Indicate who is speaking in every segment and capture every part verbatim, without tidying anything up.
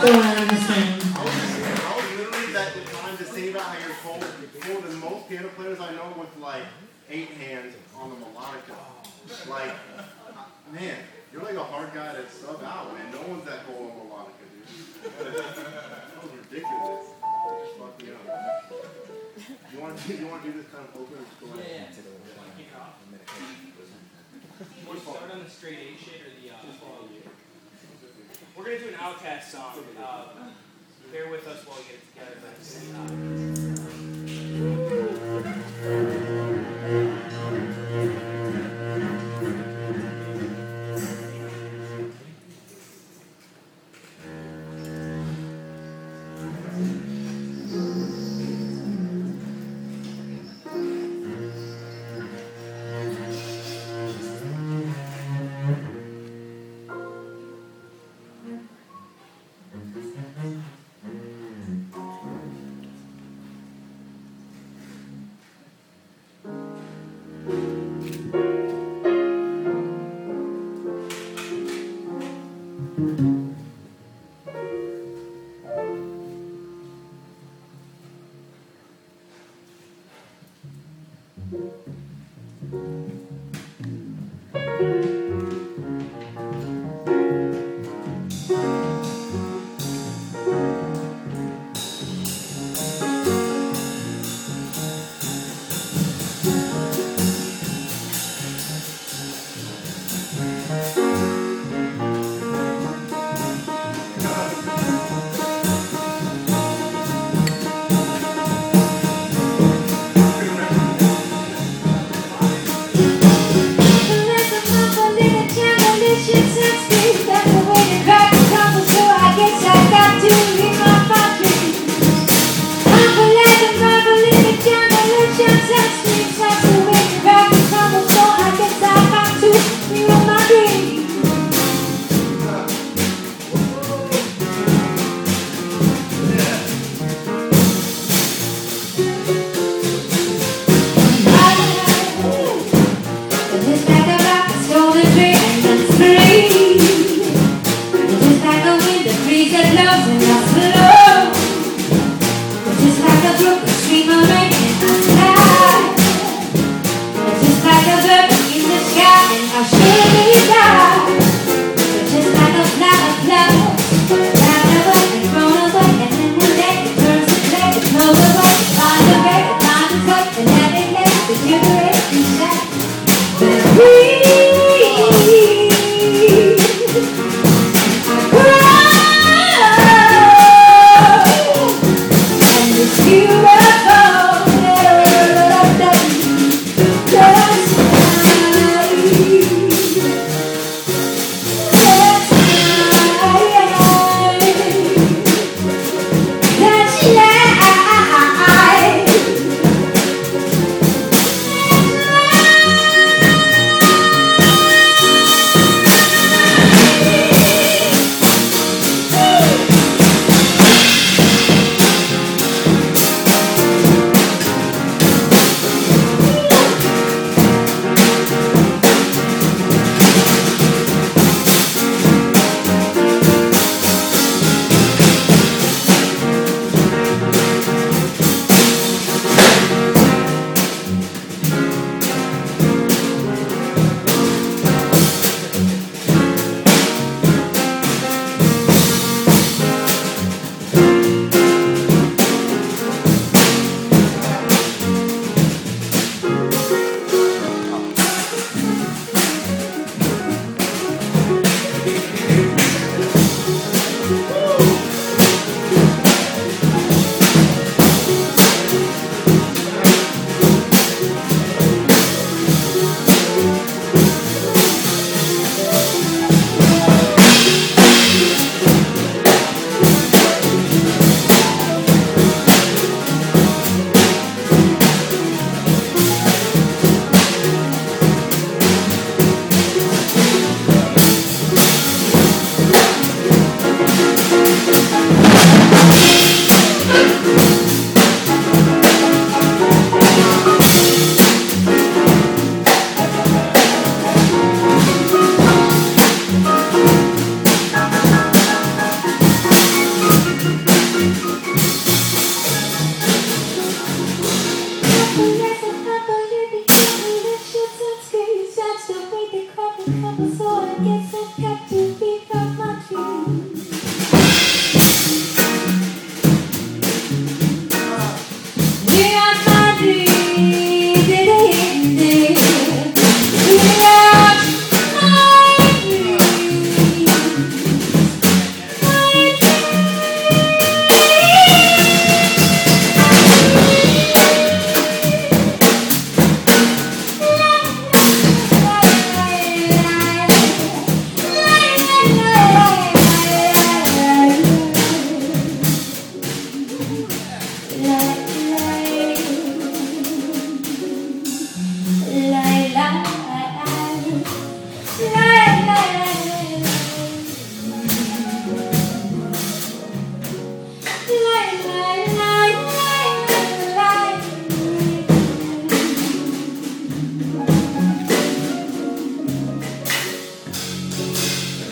Speaker 1: around the same.
Speaker 2: I was, I was literally that time just thinking about how you're cold, colder than most piano players I know with like eight hands on the melodica. Like, man, you're like a hard guy to sub out, man. No one's that cold on melodica, dude. That was ridiculous. It just fucked me up. You want to you want to do this kind of open or just go ahead?
Speaker 3: Yeah, yeah. Kick off. You want to start on the straight A shit or the uh, follow you? We're going to do an Outkast song. Uh, bear with us while we get it together, but it's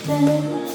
Speaker 1: better.